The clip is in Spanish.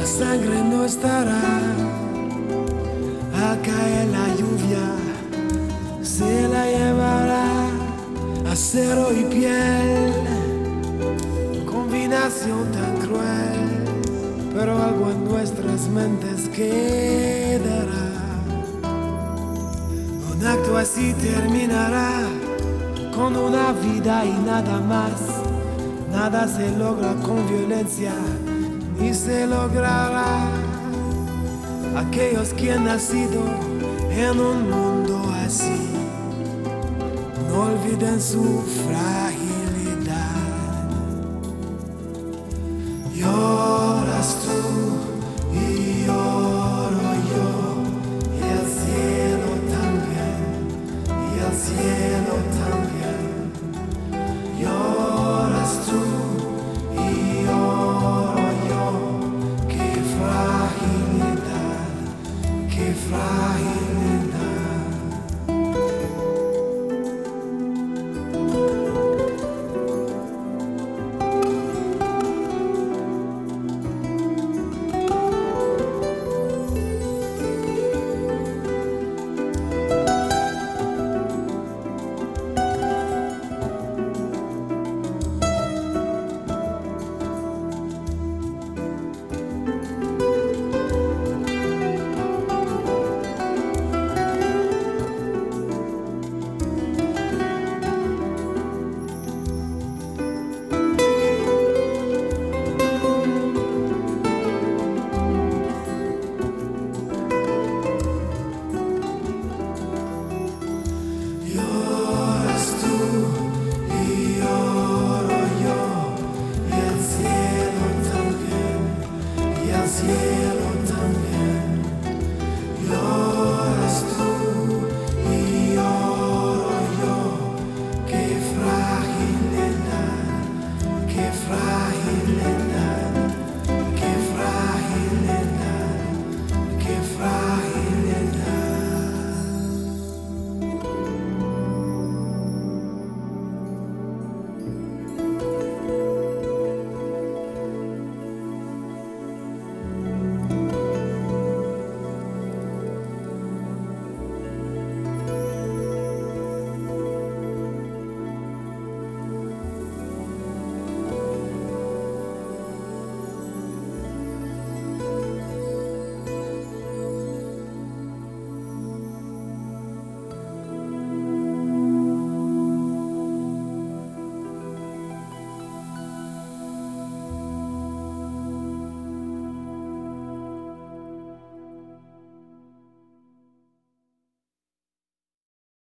sangre no estará. Al caer la lluvia se la llevará, acero y piel, combinación tan cruel, pero algo en nuestras mentes quedará. Un acto así terminará, con una vida y nada más. Nada se logra con violencia, ni se logrará. Aquellos que han nacido en un mundo así, no olviden su fragilidad. Lloras tú y lloro yo, y el cielo también, y el cielo también. Lloras tú y lloro yo, qué fragilidad, qué fragilidad. Yeah.